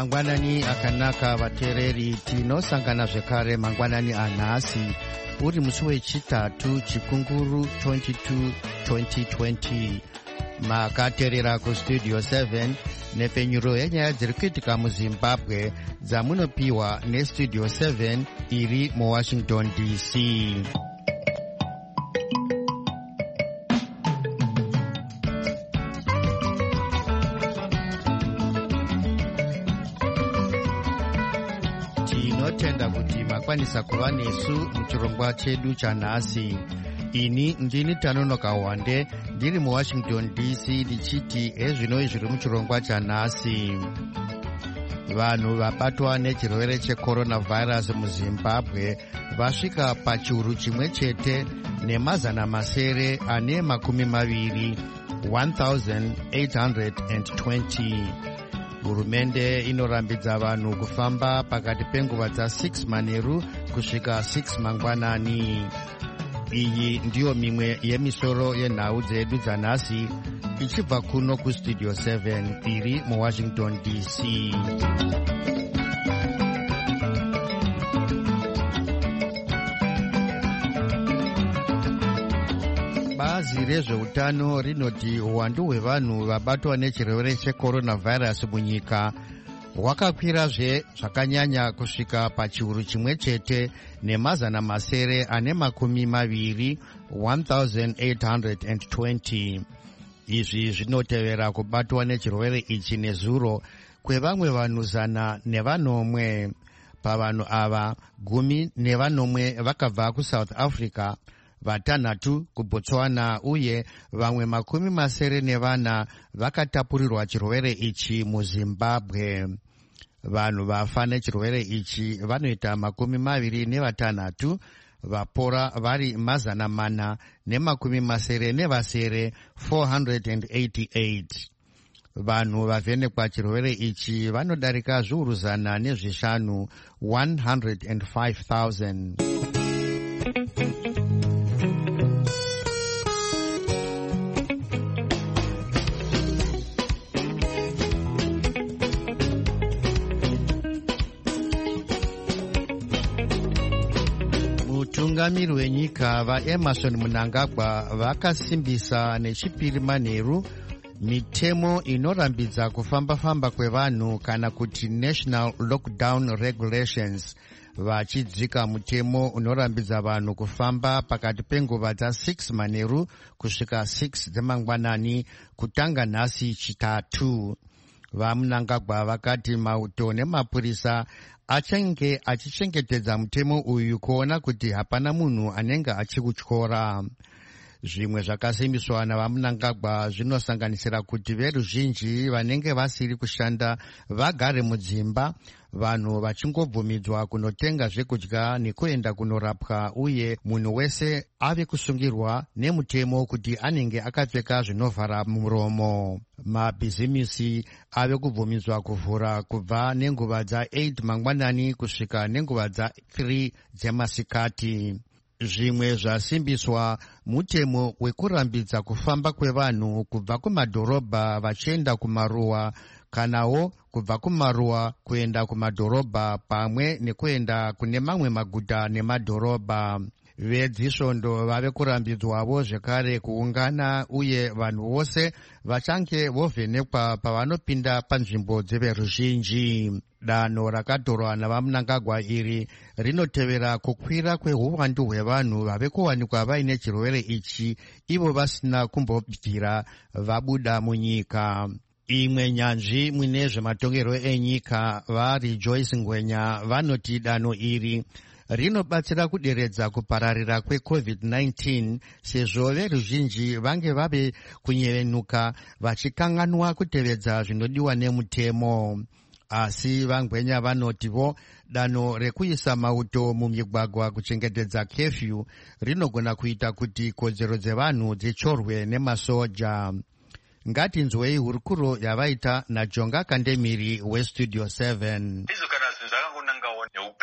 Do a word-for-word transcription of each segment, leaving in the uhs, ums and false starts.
mangwanani akanaka vateereri, tinosangana zvekare mangwanani anhasi uri musi wechitatu chikunguru twenty two twenty twenty. Makateerera kustudio seven nepenyuro yenyaya dziri kuitika muzimbabwe dzamunopiwa nestudio seven iri muwashington D C. Tinotenda kuti makwanisa kuva nesu muchirongwa chedu chanhasi. Ini ndini Tanonoka Wande ndiri muwashington D C ndichiti ezvinoi zviri muchirongwa chanhasi. Vanhu vabatwa nechirwere checoronavirus muzimbabwe vasvika pachiuru chimwe chete nemazana masere ane makumi maviri one thousand eight hundred twenty. Hurumende inorambidza vanhu kufamba pakati penguva dza six manheru kusvika six mangwanani. Iyi ndiyo mimwe yemisoro yenhau dzedu dzanhasi ichibva kuno kustudio seven iri muwashington D C. Bazi rezveutano rinoti uwandu hwevanhu vabatwa nechirwere checoronavirus munyika hwakakwirazve zvakanyanya kusvika pachiuru chimwe chete nemazana masere ane makumi maviri one thousand eight hundred twenty. Izvi zvinotevera kubatwa nechirwere ichi nezuro kwevamwe vanhu zana nevanomwe. Pavanhu ava gumi nevanomwe vakabva kuSouth Africa, vatanhatu kuBotswana uye vamwe makumi masere nevana vakatapurirwa chirwere ichi muZimbabwe. Vanhu vafa nechirwere ichi vanoita makumi maviri nevatanhatu, vapora vari mazana mana nemakumi masere nevasere four hundred eighty-eight. Vanhu vavhenekwa chirwere ichi vanodarika zviuru zana nezvishanu one hundred five thousand. Mutungamiri wenyika vaEmerson Mnangagwa vakasimbisa nechipiri manheru mitemo inorambidza kufamba-famba kwevanhu kana kuti National Lockdown Regulations, vachidzika mutemo unorambidza vanhu kufamba pakati penguva dza six manheru kusvika six dzemangwanani kutanga nhasi chitatu. VaMnangagwa vakati mauto nemapurisa achange achichengetedza mutemo uyu kuona kuti hapana munhu anenge achikutyora. Zvimwe zvakasimbiswa navaMnangagwa zvinosanganisira kuti veruzhinji vanenge vasiri kushanda vagare mudzimba, vanhu vachingobvumidzwa kunotenga zvekudya nekuenda kunorapwa, uye munhu wese ave kusungirwa nemutemo kuti anenge akapfeka zvinovhara muromo. Mabhizimisi ave kubvumidzwa kuvhura kubva nenguva dza eight mangwanani kusvika nenguva dza three dzemasikati. Zvimwe zvasimbiswa mutemo wekurambidza kufamba kwevanhu kubva kumadhorobha vachienda kumaruwa, kanawo kubva kumaruwa kuenda kumadhorobha, pamwe nekuenda kune mamwe maguta nemadhorobha. Vedzisvondo vave kurambidzwawo zvekare kuungana, uye vanhu vose vachange vovhenekwa pavanopinda panzvimbo dzeveruzhinji. Danho rakatorwa navaMnangagwa iri rinotevera kukwira kweuwandu hwevanhu vave kuwanikwa vaine chirwere ichi ivo vasina kumbobvira vabuda munyika. Imwe nyanzvi mwine zvematongerwo enyika vaRejoice Ngwenya vanoti danho iri rinobatsira kuderedza kupararira kwecovid nineteen sezvo veruzhinji vange vave kunyevenuka vachikanganwa kutevedza zvinodiwa nemutemo. Asi vaNgwenya vanotivo danho rekuisa mauto mumigwagwa kuchengetedza kefyu rinogona kuita kuti kodzero dzevanhu dzicholwe nemasoja. Ngatinzwei hurukuro yavaita naJonga Kandemiri westudio seven. Izvo kana zvinhu zvakangonangawo neupenyu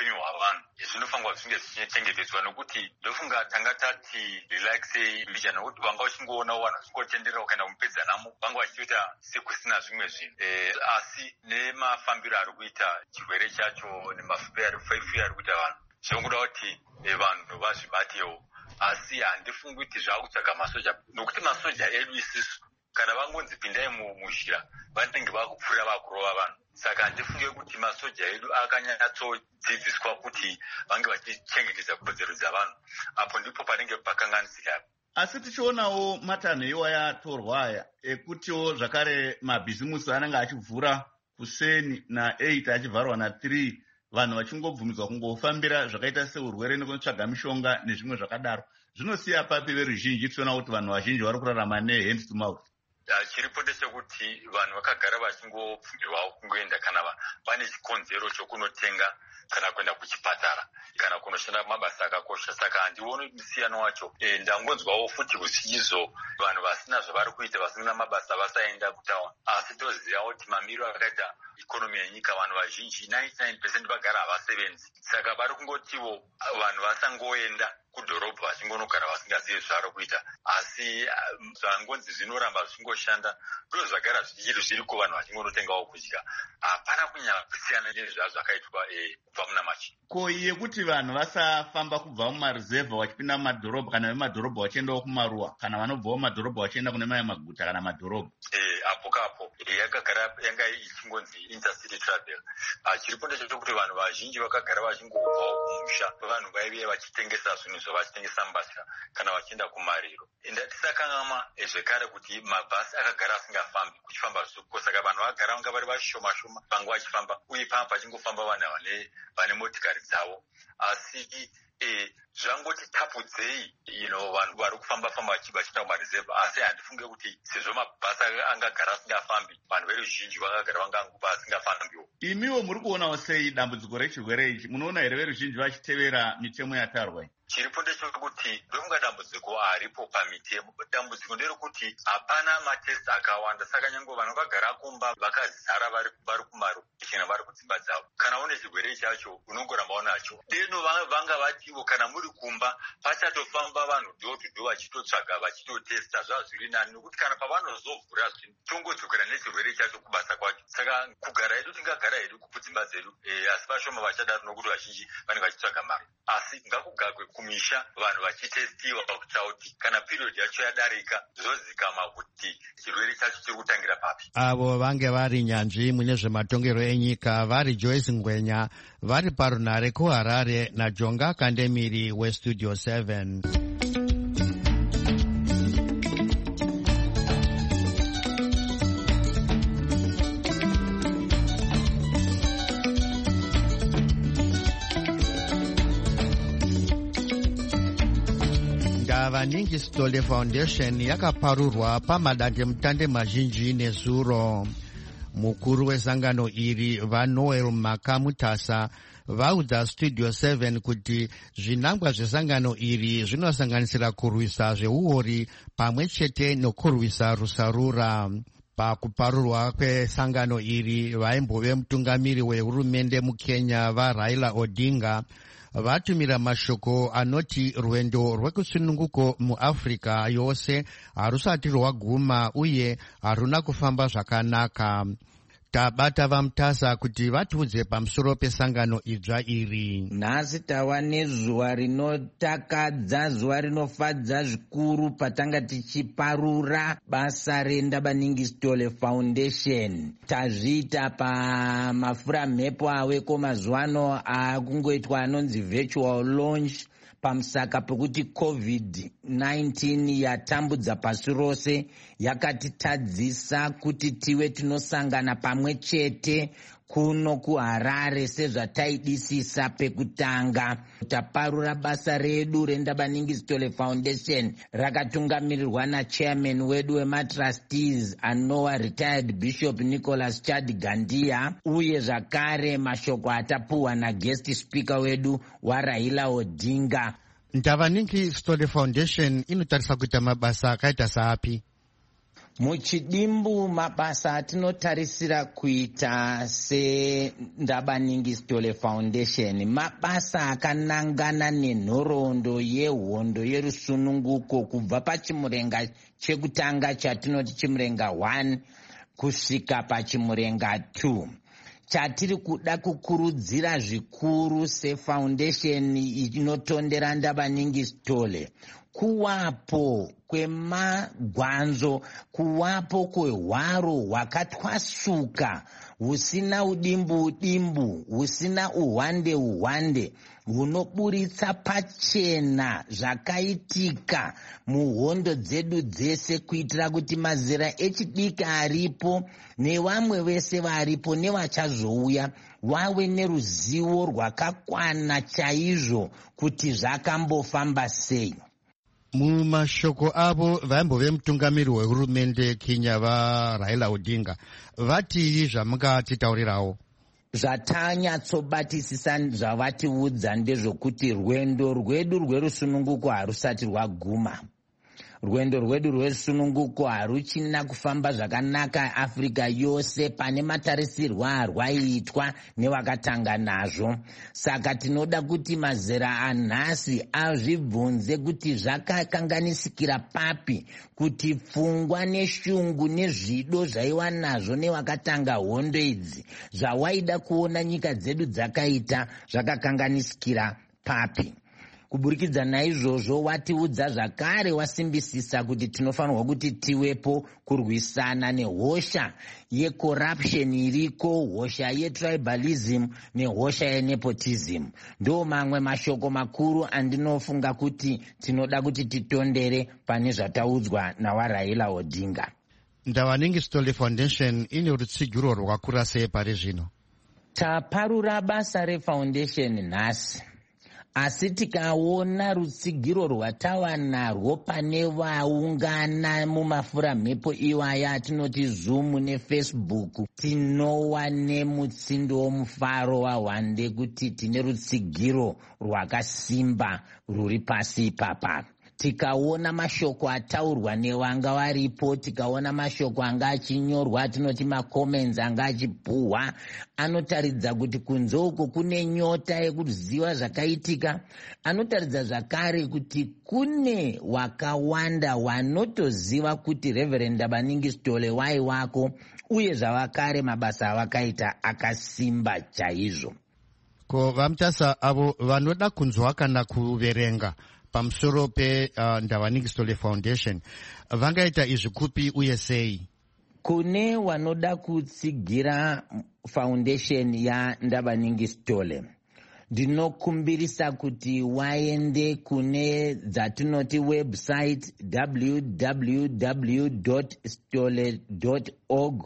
upenyu hwavanhu zvinofanirwa zvinge zvichichengetedzwa, nokuti ndofunga tanga tati relaxei mbija, nokuti vanga vachingoona vanhu vachingotenderera kuenda kumupedza namo vanga vachitoita sekusina zvimwe zvinhu e, asi nemafambiro ari kuita chirwere chacho nemafufiro ari kuita vanhu zvinongoda kuti e, vanhu vazvibatewo. Asi handifungi kuti zvaakutsvaga masoja, nokuti masoja edu isisu kana vangonzi pindai muzhira vanenge vakupfuura vakurova vanhu. Saka handifunge kuti masoja edu akanyatsodzidziswa kuti vange vachichengetedza kodzero dzavanhu. Apo ndipo panenge pakanganisika. Asi tichionawo matanho iwaya atorwa aya ekutiwo zvakare mabhizimusi anenge achivhura kuseni na eight achivharwa na three, vanhu vachingobvumidzwa kungofambira zvakaita seurwere nekutsvaga mishonga nezvimwe zvakadaro. Zvinosiya papi veruzhinji tichiona kuti vanhu vazhinji vari kurarama ne-hand to mouth. Chiripo ndechekuti vanhu vakagara vachingobvumirwawo kungoenda kana vane chikonzero chokunotenga kana kuenda kuchipatara kana kunoshanda mabasa akakosha. Saka handioni musiyano wacho. E, ndangonzwawo futi kusiyizo vanhu vasina zvavari kuita, vasina mabasa vasaenda kutauni. Asi tozivawo kuti mamiro akaita ikonomi yenyika vanhu vazhinji ninety-nine percent vagara havasevenzi. Saka vari kungotiwo vanhu vasangoenda kudhorobha vachingonogara vasingazivi zvavari kuita. Asi zvangonzi zvinoramba zvichingoshanda ndo zvagara zvichiri zviriko, vanhu vachingonotengawo kudya. Hapana kunyanya kusiyana nezvazvakaitwa kubva muna machi. Ko yekuti vanhu vasafamba kubva mumaruzevha vachipinda mumadhorobha kana vemadhorobha vachiendawo kumaruwa kana vanobvawo mumadhorobha vachienda kune mamwe maguta kana madhorobha. Eh, apo kapo yakagara yanga ichingonzi intercity travel. Chiripo ndechekuti vanhu vazhinji vakagara vachingobvawo kumusha, vanhu vaive vachitengesa zvinhu zvavachitengesa mbatya kana vachienda kumariro. Ndatisakangama zvekare kuti mabhasi akagara asingafambi kuchifamba zvisuku. Saka vanhu vagara vanga vari vashoma shoma vanga vachifamba, uye pamba pachingofamba vanhu vane vane motikari dzavo. Asi e, zvangoti tapudzei you know, vanhu vari kufamba famba vachienda kumaruzevha. Asi handifunge kuti sezvo mabhasi angagara asingafambi vanhu veruzhinji vakagara vanga vasingafambiwo. Imiwo muri kuonawo sei dambudziko rechirwere ichi? Munoona here veruzhinji vachitevera mitemo yatarwa? Chiripo ndechekuti ndofunga dambudziko haripo pamitemo. Dambudziko nderekuti hapana matesti akawanda. Saka nyange vanhu vakagara kumba vakazara vari kumaro kana vari kudzimba dzavo, kana une chirwere chacho unongoramba unacho. Deno vanga vatiwo kana muri kumba pachatofamba vanhu do to do vachitotsvaga vachitotesta zvazviri nani, nokuti kana pavanozovhura zvinhu tongodzokera nechirwere chacho kubasa kwacho. Saka kugara hedu tingagara hedu kudzimba dzedu, asi vashoma vachadaro nokuti vazhinji vanenge vachitsvaga mari. Asi ngakugagwe kumisha vanhu vachitestiwa kuti kana period yacho yadarika zvozikama kuti chirwere chacho chiri kutangira papi. Avo vange vari nyanzvi mune zvematongero enyika vari Joyce Ngwenya vari parunare kuHarare naJonga Kandemiri weStudio seven. Vaningi Stole Foundation yakaparurwa pamadandemutande mazhinji nezuro. Mukuru wezangano iri vaNoel Makamutasa vaudza Studio seven kuti zvinangwa zvezangano iri zvinosanganisira kurwisa zveuori pamwe chete nokurwisa rusarura. Pakuparurwa kwesangano iri vaimbove mutungamiri wehurumende muKenya vaRaila Odinga vatumira mashoko anoti rwendo rwekusununguko muAfrica yose harusati rwaguma uye haruna kufamba zvakanaka. Tabata vaMutasa kuti vatiudze pamusoro pesangano idzva iri. Nhasi tava nezuva rinotakadza, zuva rinofadza zvikuru patanga tichiparura basa reNdabaningi Stole Foundation. Tazviita pamafura mhepo aweko mazuano akungoitwa anonzi virtual launch pamusaka pekuti covid nineteen yatambudza pasi rose yakatitadzisa kuti tive tinosangana pamwe chete kuno kuHarare sezvataidisisa pekutanga. Taparura basa redu reNdabaningi Stole Foundation rakatungamirirwa nachairman wedu wematrustees anova retired Bishop Nicholas Chad Gandia, uye zvakare mashoko atapuhwa naguest speaker wedu waRaila Odinga. Ndabaningi Stole Foundation inotarisa kuita mabasa akaita saapi? Muchidimbu mabasa atinotarisira kuita seNdabaningi Stole Foundation mabasa akanangana nenhoroondo yehondo yerusununguko kubva pachimurenga chekutanga chatinoti chimurenga one kusvika pachimurenga two. Chatiri kuda kukurudzira zvikuru sefoundation inotondera Ndabaningi Stole kuwapo kwemagwanzo, kuwapo kwehwaro hwakatwasuka husina udimbu udimbu, husina uhwande uhwande, hunoburitsa pachena zvakaitika muhondo dzedu dzese, kuitira kuti mazera echidiki aripo nevamwe vese varipo nevachazouya wave neruzivo rwakakwana chaizvo kuti zvakambofamba sei. Mumashoko avo vaimbove mutungamiri wehurumende Kenya vaRaila Odinga vati zvamungatitaurirawo. Zvatanyatsobatisisa zvavatiudza ndezvokuti rwendo rwedu rwerusununguko harusati rwaguma. Rwendo rwedu rwerusununguko haruchina kufamba zvakanaka Afrika yose pane matarisirwo arwaiitwa nevakatanga nazvo. Saka tinoda kuti mazera anhasi azvibvunze kuti zvakakanganisikira papi kuti pfungwa neshungu nezvido zvaiva nazvo nevakatanga hondo idzi zvawaida kuona nyika dzedu dzakaita zvakakanganisikira papi. Kuburikidza naizvozvo watiudza zvakare wasimbisisa kuti tinofanirwa kuti tiwepo kurwisana nehosha yecorruption iriko, hosha yetribalism nehosha yenepotism. Ndo mamwe mashoko makuru andinofunga kuti tinoda kuti titondere pane zvataudzwa nawaRaila Odinga. Ndabaningi Stole Foundation ine rutsigiro rwakakura sei pari zvino? Taparura basa refoundation nhasi, asi tikaona rutsigiro rwatava narwo pane vaungana mumafura mhepo iwaya atinoti Zoom neFacebook, tinowa nemutsindo womufaro wahwande kuti tine rutsigiro rwakasimba rwuri pasi ipapa. Tikaona mashoko ataurwa nevanga varipo, tikaona mashoko anga achinyorwa atinoti macomments anga achipuhwa, anotaridza kuti kunze uko kune nyota yekuziva zvakaitika. Anotaridza zvakare kuti kune wakawanda wanotoziva kuti Reverend Ndabaningi Stole waiwako uye zvavakare mabasa avakaita akasimba chaizvo. Ko vamutasa avo vanoda kunzwa kana kuverenga pamusoro pe uh, Ndabaningi Stole Foundation vangaita izvi kupi uye sei? Kune wanoda kutsigira foundation ya Ndabaningi Stole, ndinokumbirisa kuti waende kune dzatinoti website w w w dot stole dot org,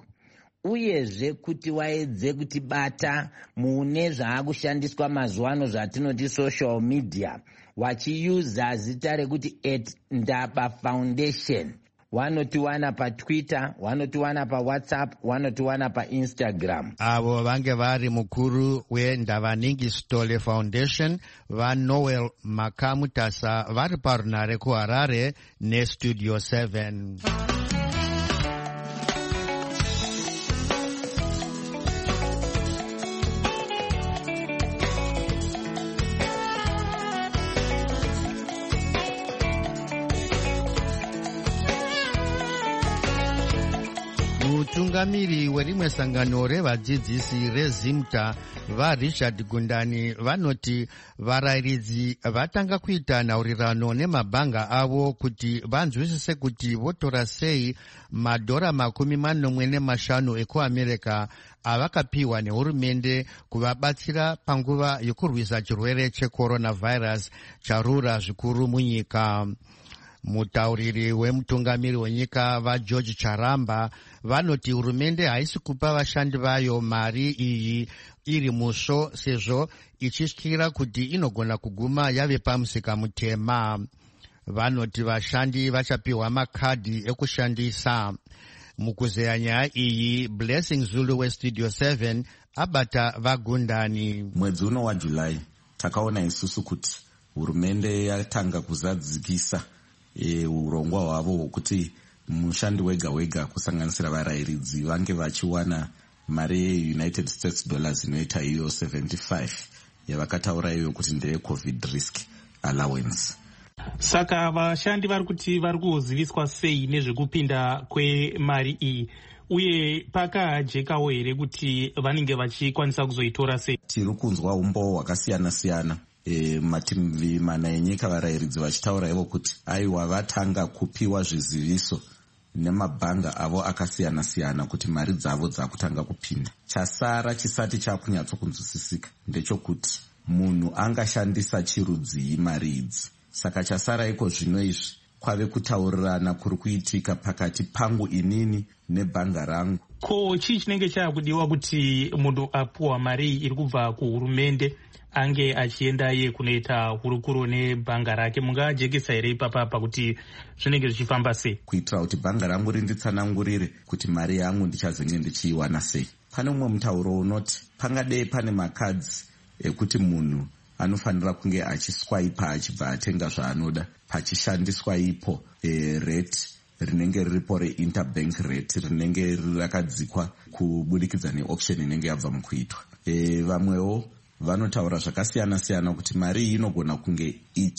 uyezve kuti waedze kutibata mune zvaakushandiswa mazuwano zvatinoti social media, wachiuza zita rekuti at Ndaba Foundation. Wanotiwana pa Twitter, wanotiwana pa WhatsApp, wanotiwana pa Instagram. Avo vange vari mukuru weNdabaningi Stole Foundation vaNoel Makamutasa vari parunare kuHarare neStudio seven. Mutungamiri werimwe sangano revadzidzisi reZimta vaRichard Gundani vanoti varairidzi vatanga kuita nhaurirano nemabhanga avo kuti vanzwisise kuti votora sei madhora makumi manomwe nemashanu ekuAmerica avakapiwa nehurumende kuvabatsira panguva yokurwisa chirwere checoronavirus charura zvikuru munyika. Mutauriri wemutungamiri wenyika vaGeorge Charamba vanoti hurumende haisi kupa vashandi vayo mari iyi iri musvo sezvo ichityira kuti inogona kuguma yave pamusika mutema. Vanoti vashandi vachapiwa makadhi ekushandisa. Mukuzeya nyaya iyi, Blessing Zulu weStudio seven abata vaGundani. Mwedzi uno waJulai takaona isusu kuti hurumende yatanga kuzadzikisa E, urongwa hwavo hwokuti mushandi wega wega kusanganisira varayiridzi vange vachiwana mari yeunited states dollars inoita iyo seventy-five yavakataura iyo kuti ndeye covid risk allowance. Saka vashandi vari kuti vari kuziviswa sei nezvekupinda kwemari iyi, uye pakajekawo here kuti vanenge vachikwanisa kuzoitora sei? Tiri kunzwa umbo hwakasiyana siyana. E, mativi mana enyika varayiridzi vachitaura ivo kuti aiwa vatanga kupiwa zviziviso nemabhanga avo akasiyana siyana kuti mari dzavo dzakutanga kupinda. Chasara chisati chakunyatsokunzwisisika ndechokuti munhu angashandisa chirudzii mari idzi. Saka chasara iko zvino izvi kwave kutaurirana kuri kuitika pakati pangu inini nebhanga rangu. Ko chii chinenge chaakudiwa kuti munhu apuwa mari iri kubva kuhurumende ange achienda iye kunoita hurukuro nebhanga rake? Mungajekesa here ipapa pakuti zvinenge zvichifamba sei? Kuitira kuti bhanga rangu rinditsanangurire kuti mari yangu ndichazenge ndichiiwana sei. Pane umwe mutauro unoti pangadei pane makadzi ekuti munhu anofanira kunge achiswaipa achibva atenga zvaanoda pachishandiswa ipo e, rate rinenge riripo reinterbank rate rinenge rakadzikwa kubudikidza neauction inenge yabva mukuitwa. E, vamwewo vanotaura zvakasiyana siyana kuti mari iyi inogona kunge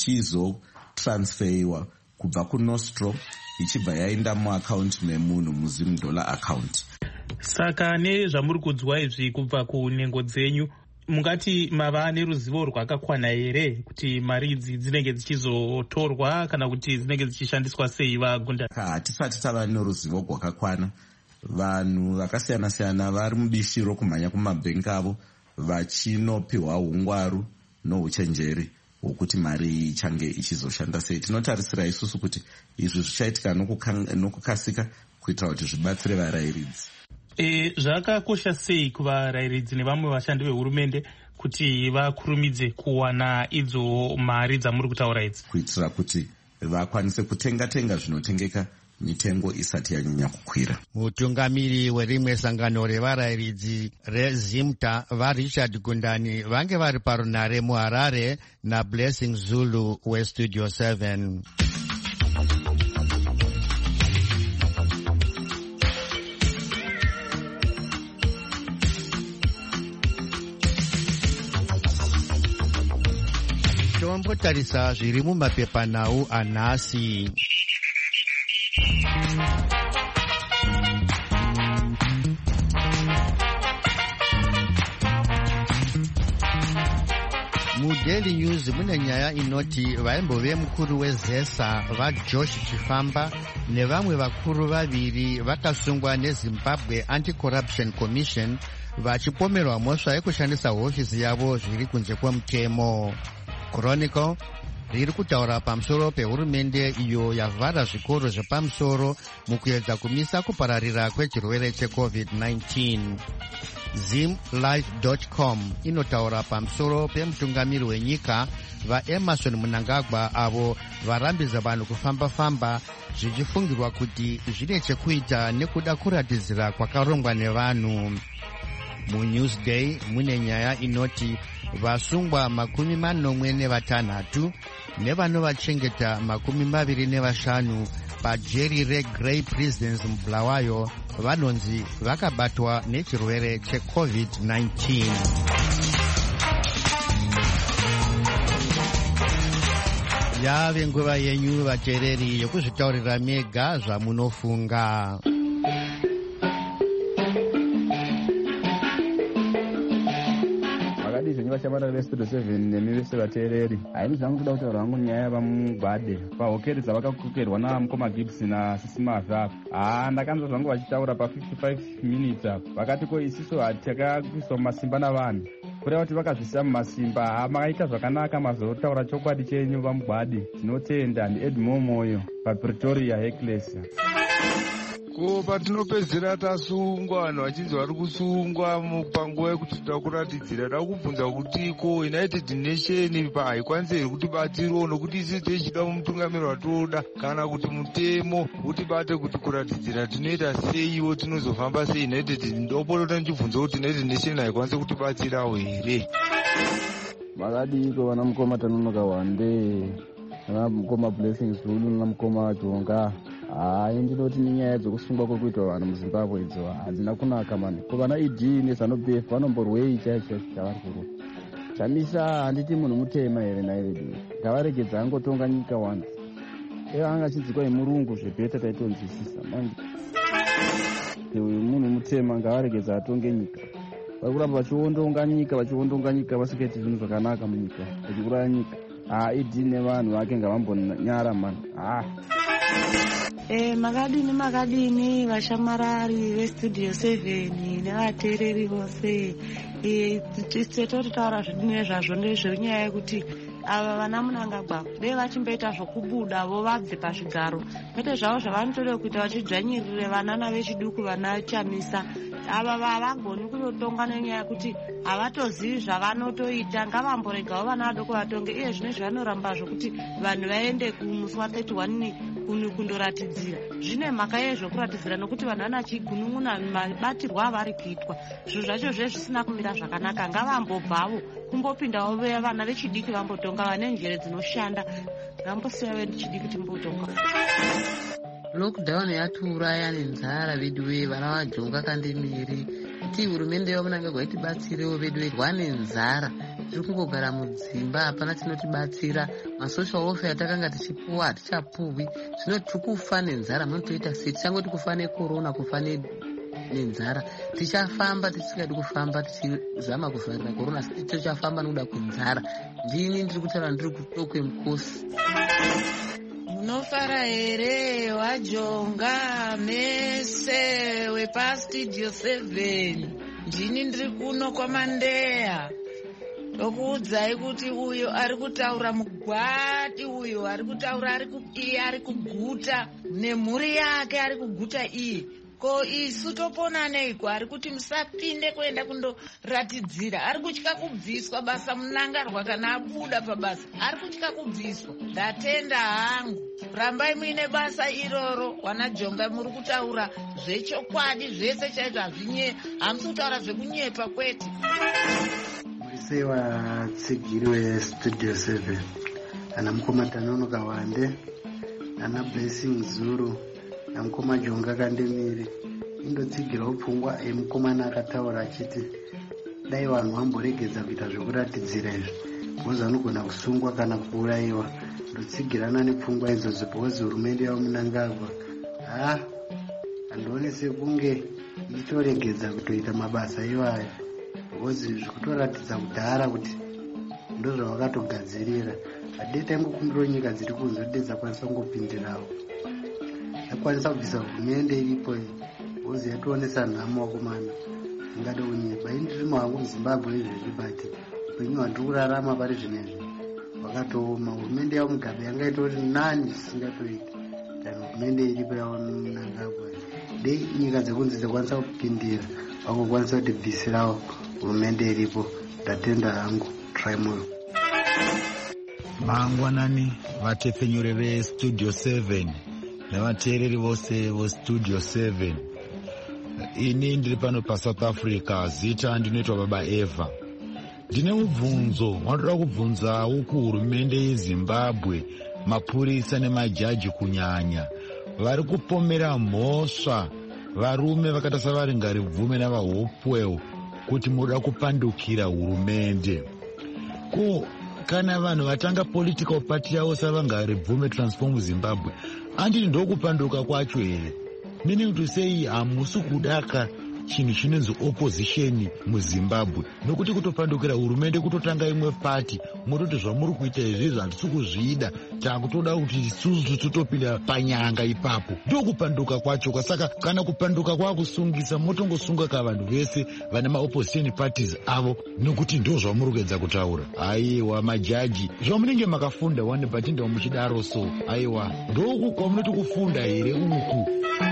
ichizotransferiwa kubva kunostro ichibva yaenda muakaunti memunhu muzim dollar account. Saka nezvamuri kudzwa izvi kubva kunhengo dzenyu, mungati mava neruzivo rwakakwana here kuti mari idzi dzinenge dzichizotorwa kana kuti dzinenge dzichishandiswa sei vagunda? Hatisati tava neruzivo rwakakwana. Vanhu vakasiyana siyana vari mubishi rokumhanya kumabhengi avo vachinopiwa ungwaru nouchenjeri hwokuti mari ichange ichizoshanda sei. Tinotarisira isusu kuti izvi zvichaitika nokukasika kuitira kuti zvibatsire varayiridzi. E, zvakakosha sei kuvarayiridzi nevamwe vashandi vehurumende kuti vakurumidze kuwana idzo mari dzamuri kutaura idzi? Kuitira kuti vakwanise kutenga tenga zvinotengeka mitengo isati yanyanya kukwira. Mutungamiri werimwe sangano revarayiridzi rezimta vaRichard Gundani vange vari parunare muHarare naBlessing Zulu weStudio seven. Tombotarisa zviri mumapepanhau anhasi. MuDaily News mune nyaya inoti vaimbove mukuru wezesa vaJosh Chifamba nevamwe vakuru vaviri vakasungwa neZimbabwe Anti-Corruption Commission vachipomerwa mhosva yekushandisa hofisi yavo zviri kunze kwemutemo. Chronicle riri kutaura pamusoro pehurumende iyo yavhara zvikoro zvepamusoro mukuedza kumisa kupararira kwechirwere checovid nineteen. zim live dot com inotaura pamusoro pemutungamiri wenyika vaEmerson Mnangagwa avo varambidza vanhu kufamba-famba zvichifungirwa kuti zvine chekuita nekuda kuratidzira kwakarongwa nevanhu. MuNewsDay mune nyaya inoti vasungwa makumi manomwe nevatanhatu nevanovachengeta makumi maviri nevashanu pajeri reGrey Prisons muBulawayo vanonzi vakabatwa nechirwere checovid nineteen. Yave nguva yenyu vateereri yokuzvitaurira mega zvamunofunga. Vashambara veStudio seven nemi vese vateereri, haini zvangu kuda kutaura hangu nyaya yavamugwade pahokeri dzavakakokerwa namukoma Gibbs naSisi Mavha. Ah, ndakanzwa zvangu vachitaura pa fifty-five minutes apo vakati ko isiso hatakaiswa mumasimba navanhu kureva kuti vakazvisa mumasimba. Makaita zvakanaka mazotaura chokwadi chenyu vamugwade. Tinotenda. NdiEdmo Moyo paPretoria Heckles. Ko patinopedzera tasungwa vanhu vachinzi vari kusungwa panguva yekuti tida kuratidzira. Da kubvunza kuti ko United Nation haikwanisi here kutibatsirawo nokuti isi tichida mutungamiri watoda kana kuti mutemo utibate kuti kuratidzira tinoita seiwo tinozofamba seUnited. Ndopota ndichibvunza kuti United Nation haikwanisi kutibatsirawo here. Makadiko vana mukoma Tanonoka Wande, vana mukoma Blessing Zulu, vana mukoma Jonga. Hai, ndinoti ninyaya dzokusungwa kwekuitwa vanhu muzimbabwe idzo hadzina kunaka mani. Ko vana idi nezanupf vanomborwei chaicho chaicho chavari kuruka. Chamisa handiti munhu mutema here nairedi. Ngavaregedza angotonga nyika wanzi. Iye anga achinzikwa imurungu zvebheta taitonzwisisa. Manje uyu munhu mutema ngavaregedza atonge nyika. Vari kuramba vachiondonga nyika vachiondonga nyika vasikaiti zvinhu zvakanaka munyika. Vachiuraya nyika. Ah, idi nevanhu vake ngavambonyara mani. Ah. Eh, makadini makadini vashamarari vestudio seven nevateereri vose. Eh, titotaura zvidine zvazvo ndezvenyaya yekuti ava vana Mnangagwa dei vachimboita zvokubuda vo vabve pazvigaro kwete zvavo zvavanotoda kuita vachidzvanyirire vanana vechiduku vana Chamisa. Ava havagoni kunotonga nenyaya yekuti havatozivi zvavanotoita. Ngavamboregawo vana vadoko vatonge. Iye zvino zvanoramba zvokuti vanhu vaende kumusi wa thirty-one kundoratidzira. Zvine mhaka yezvokuratidzira nokuti vanhu vana chigunun'una mabatirwo avari kuitwa. Zvinhu zvacho zvezvisina kumira zvakanaka. Ngavambobvawo kumbopindawo vana vechidiki vambotonga vane njere dzinoshanda. Ngambosiya vechidiki timbotonga. Lockdown yatiuraya nenzara vedu ve vana vajonga kandemiri kuti hurumende yaMnangagwa itibatsirewo vedu ve rwane nzara tiri kungogara mudzimba hapana tinotibatsira masocial welfare atakanga tichipuwa hatichapuwi zvino tiri kufa nenzara munotoita sei tichangoti kufa necorona kufa nenzara tichafamba tisingadi kufamba tichizama kuvharira corona asi tichafamba nokuda kwenzara. Ndini ndiri kutaura ndiri kutokwe mukosi. Munofara here wajonga mese wepastudio seven. Ndini ndiri kuno kwaMandeya okuudzai kuti uyo ari kutaura mugwati, uyo ari kutaura iye ari kuguta nemhuri yake ari kuguta iyi. Ko isu topona neiko? Ari kuti musapinde kuenda kundoratidzira. Ari kutya kubviswa basa Mnangagwa kana abuda pabasa. Ari kutya kubviswa. Ndatenda hangu. Rambai muine basa iroro. Wanajonga muri kutaura zvechokwadi zvese chaizvo hazvinye. Hamusi kutaura zvekunyepa kwete. Murise watsigiri westudio seven. Ana mukoma Tanono Kawande. Ana Blessing Zulu. Namukoma Jonga Kandemiri indotsigirawo pfungwa yemukomana akataura achiti dai vanhu vamboregedza kuita zvekuratidzira izvi bhoza anogona kusungwa kana kuurayiwa. Ndotsigirana nepfungwa idzodzo bhozi hurumende yaMnangagwa ha handioni sekunge ichitoregedza kutoita mabasa iwayo bhozi zvikutoratidza kudhara kuti ndo zvavakatogadzirira. Hadei taingokumbirawo nyika dziri kunze kuti dzakwanisa kungopindirawo akwanisa kubvisa hurumende iripo bhozi yationesa nhamo wakomana ingade kunyepa. Indirimo hangu muZimbabwe izvezvi bati upenyu hwandiri kurarama pari zvinezvi wakatooma. Hurumende yaMugabe yangaita kuti nani zvisingatoiti tani hurumende iripo yaMnangagwa. Dei nyika dzekunze dzakwanisa kupindira vakokwanisa kuti bvisirawo hurumende iripo. Ndatenda hangu trimoro mangwanani vatepfenyure vestudio seven nevateereri vose vestudio seven. Ini ndiri pano paSouth Africa. Zita ndinoitwa Baba Eva. Ndine mubvunzo wanoda kubvunzawo kuhurumende yeZimbabwe, mapurisa nemajaji kunyanya vari kupomera mhosva varume vakaita savari Ngaribvume navaHopewell kuti muda kupandukira hurumende. Ko kana vanhu vatanga political party yavo savangaribvume Transform Zimbabwe anditi ndokupanduka kwacho here? Meaning to say hamusi kudaka chinhu chinonzi opposition muZimbabwe nokuti kutopandukira hurumende kutotanga imwe party mototi zvamuri kuita izvizvi handisi kuzvida takutoda kuti isusu totopinda panyanga ipapo. Ndokupanduka kwacho. Kwasaka kana kupanduka kwakusungisa motongosunga ka vanhu vese vane maopposition parties avo nokuti ndo zvamuri kuedza kutaura. Aiwa majaji zvamunenge makafunda one but ndao muchidaro so aiwa ndoku kwamunoti kufunda here uku.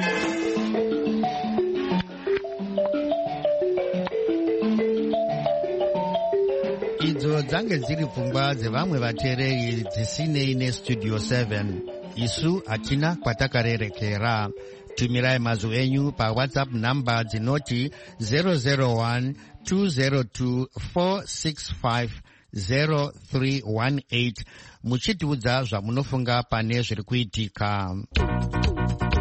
Idzo dzange dziri pfungwa dzevamwe vateereri dzisinei nestudio seven. Isu hatina kwatakarerekera. Tumirai mazwi enyu paWhatsApp namba dzinoti zero zero one two zero two four six five zero three one eight muchitiudza zvamunofunga pane zviri kuitika.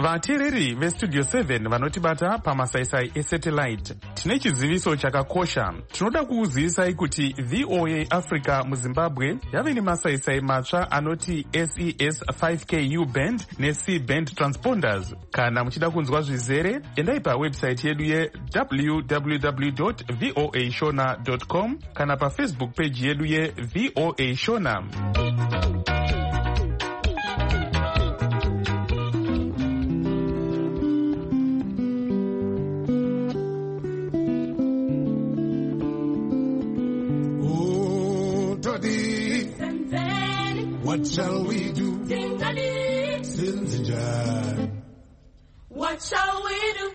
vateereri vestudio seven vanotibata pamasaisai esatellite, tine chiziviso chakakosha. Tinoda kukuzivisai kuti V O A Africa muZimbabwe yave nemasaisai matsva anoti S E S five K U band ne-C band transponders. Kana muchida kunzwa zvizere, endai pawebsite yedu ye w w w dot voa shona dot com kana pafacebook page yedu ye V O A Shona. What shall we do? What shall we do?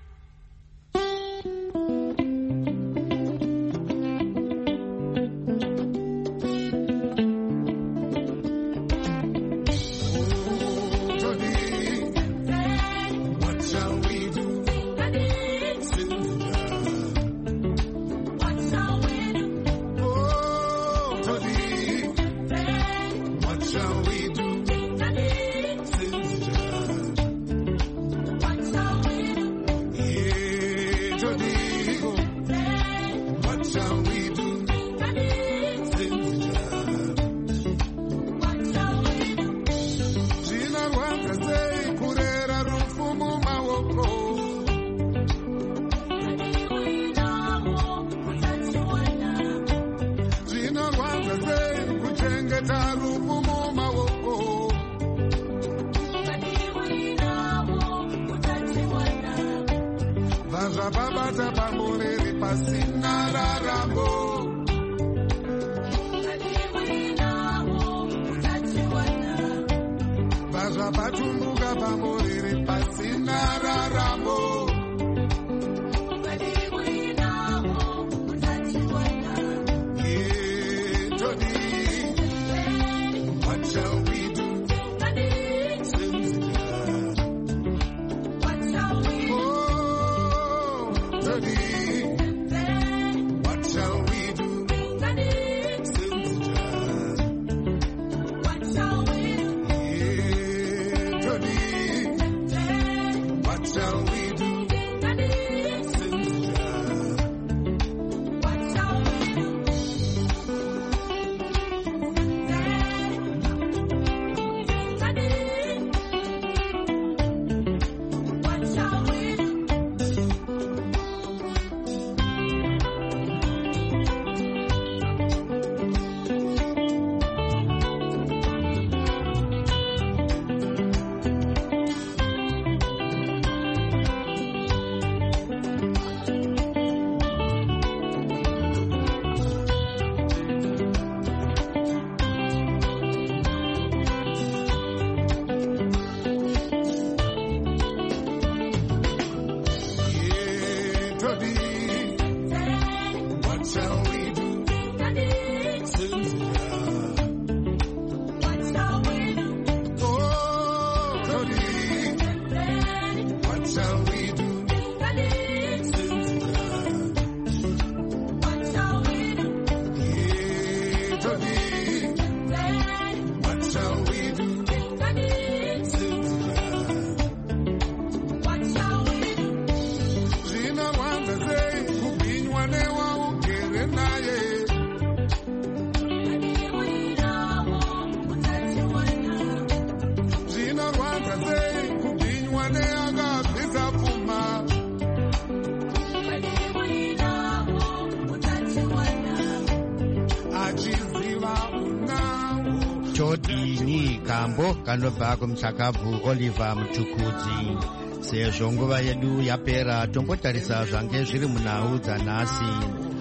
Todini Kambo kanobva kumchakabvu Oliver Mutukudzi. Sezvo nguva yedu yapera, tombotarisa zvange zviri munhau dzanhasi.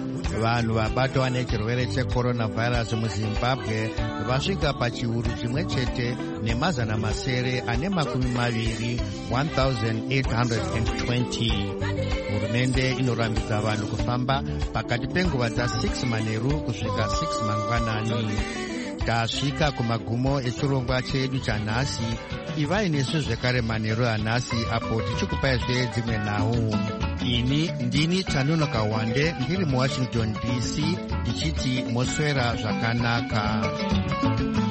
Vanhu vabatwa nechirwere checoronavirus muZimbabwe vasvika pachiuru chimwe chete nemazana masere ane makumi maviri one thousand eight hundred twenty. Hurumende inorambidza vanhu kufamba pakati penguva dza six manheru kusvika six mangwanani. Tasvika kumagumo echirongwa chedu chanhasi. Ivai nesu zvekare manheru anhasi apo tichikupaizve dzimwe nhau. Ini ndini Tanonoka Wande ndiri muWashington D C ndichiti moswera zvakanaka.